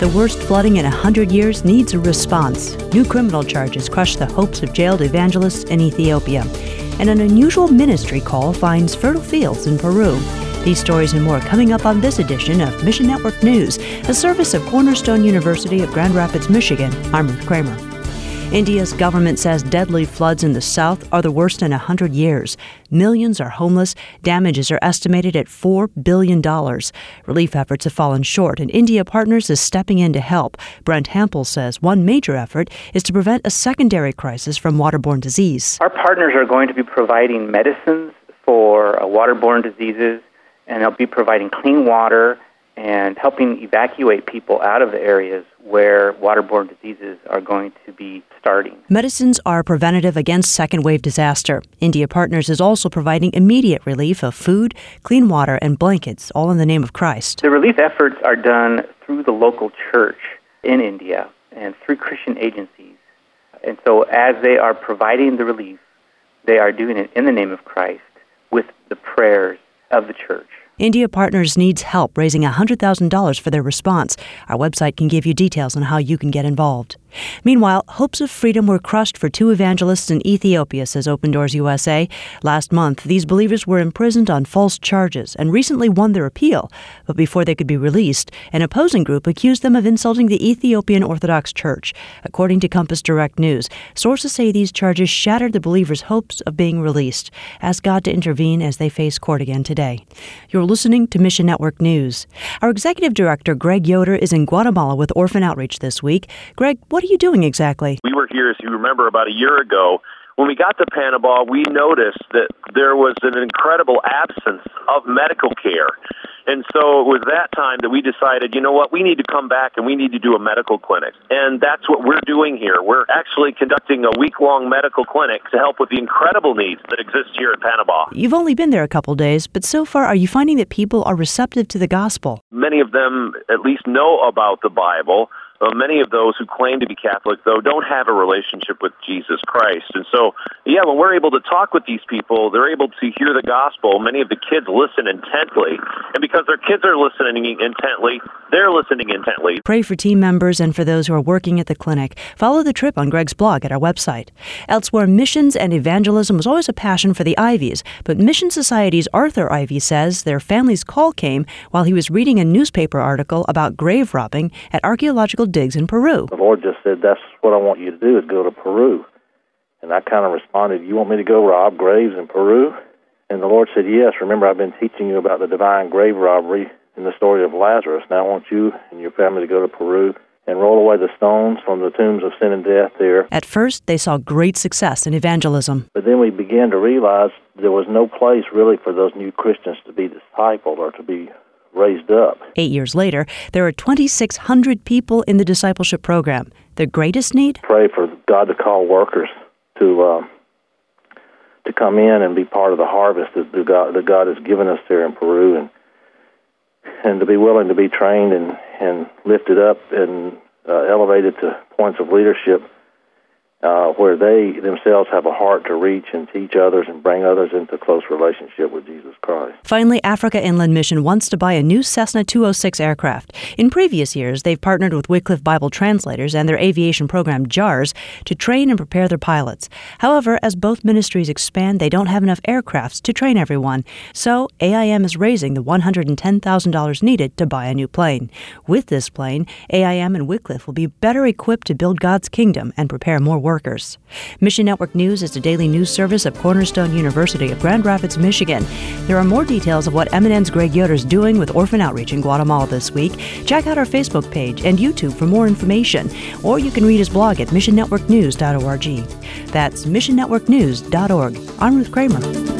The worst flooding in 100 years needs a response. New criminal charges crush the hopes of jailed evangelists in Ethiopia. And an unusual ministry call finds fertile fields in Peru. These stories and more coming up on this edition of Mission Network News, a service of Cornerstone University of Grand Rapids, Michigan. I'm Ruth Kramer. India's government says deadly floods in the south are the worst in 100 years. Millions are homeless. Damages are estimated at $4 billion. Relief efforts have fallen short, and India Partners is stepping in to help. Brent Hampel says one major effort is to prevent a secondary crisis from waterborne disease. Our partners are going to be providing medicines for waterborne diseases, and they'll be providing clean water and helping evacuate people out of the areas where waterborne diseases are going to be starting. Medicines are preventative against second-wave disaster. India Partners is also providing immediate relief of food, clean water, and blankets, all in the name of Christ. The relief efforts are done through the local church in India and through Christian agencies. And so as they are providing the relief, they are doing it in the name of Christ with the prayers of the church. India Partners needs help raising $100,000 for their response. Our website can give you details on how you can get involved. Meanwhile, hopes of freedom were crushed for two evangelists in Ethiopia, says Open Doors USA. Last month, these believers were imprisoned on false charges and recently won their appeal. But before they could be released, an opposing group accused them of insulting the Ethiopian Orthodox Church. According to Compass Direct News, sources say these charges shattered the believers' hopes of being released. Ask God to intervene as they face court again today. You're listening to Mission Network News. Our executive director, Greg Yoder, is in Guatemala with Orphan Outreach this week. Greg, what are you doing exactly? We were here, as you remember, about a year ago. When we got to Panama, we noticed that there was an incredible absence of medical care. And so it was that time that we decided, you know what, we need to come back and we need to do a medical clinic. And that's what we're doing here. We're actually conducting a week-long medical clinic to help with the incredible needs that exist here in Panama. You've only been there a couple days, but so far, are you finding that people are receptive to the gospel? Many of them at least know about the Bible. Many of those who claim to be Catholic, though, don't have a relationship with Jesus Christ. And so, when we're able to talk with these people, they're able to hear the gospel. Many of the kids listen intently. And because their kids are listening intently, they're listening intently. Pray for team members and for those who are working at the clinic. Follow the trip on Greg's blog at our website. Elsewhere, missions and evangelism was always a passion for the Ivies, but Mission Society's Arthur Ivy says their family's call came while he was reading a newspaper article about grave robbing at archaeological digs in Peru. The Lord just said, that's what I want you to do, is go to Peru. And I kind of responded, you want me to go rob graves in Peru? And the Lord said, yes. Remember, I've been teaching you about the divine grave robbery in the story of Lazarus. Now I want you and your family to go to Peru and roll away the stones from the tombs of sin and death there. At first, they saw great success in evangelism. But then we began to realize there was no place really for those new Christians to be discipled or to be raised up. 8 years later, there are 2,600 people in the discipleship program. Their greatest need? Pray for God to call workers to come in and be part of the harvest that God has given us there in Peru, and to be willing to be trained and lifted up and elevated to points of leadership where they themselves have a heart to reach and teach others and bring others into close relationship with Jesus Christ. Finally, Africa Inland Mission wants to buy a new Cessna 206 aircraft. In previous years, they've partnered with Wycliffe Bible Translators and their aviation program, JARS, to train and prepare their pilots. However, as both ministries expand, they don't have enough aircrafts to train everyone. So AIM is raising the $110,000 needed to buy a new plane. With this plane, AIM and Wycliffe will be better equipped to build God's kingdom and prepare more workers. Mission Network News is a daily news service of Cornerstone University of Grand Rapids, Michigan. There are more details of what MNN's Greg Yoder is doing with Orphan Outreach in Guatemala this week. Check out our Facebook page and YouTube for more information, or you can read his blog at missionnetworknews.org. That's missionnetworknews.org. I'm Ruth Kramer.